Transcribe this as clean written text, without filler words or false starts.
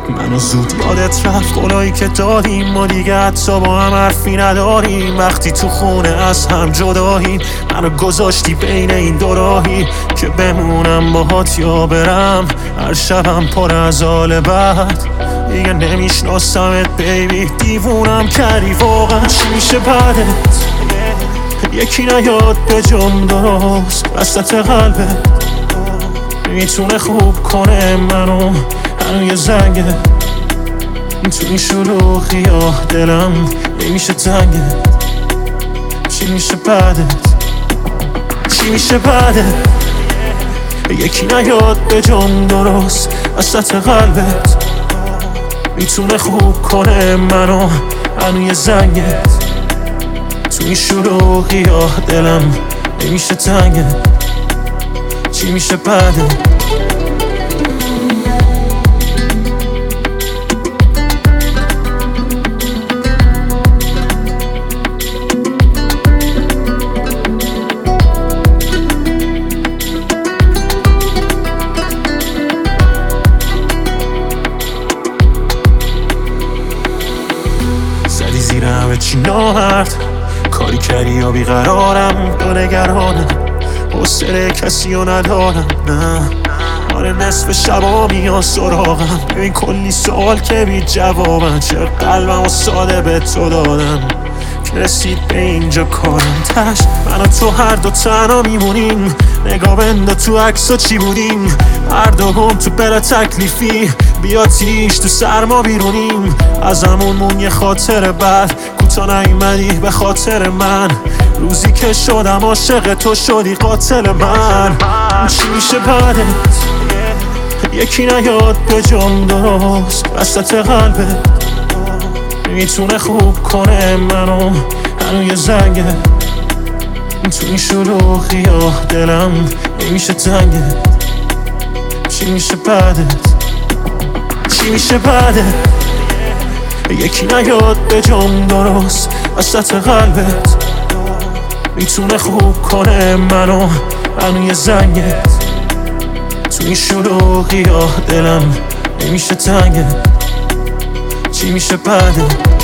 منو زود یادت رفت قولایی که دادیم ما دیگه حتی با هم حرفی نداریم. وقتی تو خونه از هم جداییم منو گذاشتی بین این دو راهی که بمونم باهات یا برم. هر شبم پر از حال بد دیگه نمیشناسمت بیبی. دیوونم کردی واقعا چی میشه بعدت؟ یکی نیاد به جم درست وسط قلبت میتونه خوب کنه منو. هنو یه زنگه تو این شلوغی ها دلم نمیشه تنگه. چی میشه بعدت؟ چی میشه بعدت؟ یکی نیاد به جم درست وسط قلبت میتونه خوب کنه منو. هنو یه زنگه تو این شلوغی ها دلم نمیشه تنگه. چی میشه بعدت؟ زدی زیر همه چی نامرد کاری کردی یا بیقرارم تو نگرانم حوصله کسی رو ندارم. نه آره نصف شبا میان سراغم ببین کلی سوال که بی جوابن. چه قلبم و ساده به تو دادم که رسید به اینجا کارم. تش من و تو هر دو تنها میمونیم. نگاه بنده تو عکسا چی بودیم هر دو گم تو بلا تکلیفی. بیا تیش تو سرما بیرونیم از همون یه خاطر بد. کوتا نیومدی به خاطر من روزی که شدم عاشق تو شدی قاتل من. چی میشه بعدت؟ یکی نیاد به جم درست وسط قلبت میتونه خوب کنه منو. هنو یه زنگه تو این شلوغی ها دلم نمیشه تنگه. چی میشه بعدت؟ چی میشه بعدت؟ یکی نیاد به جم درست وسط قلبت میتونه خوب کنه منو. هنو یه زنگه تو این شلوغی ها دلم نمیشه تنگه. چی میشه بعدت؟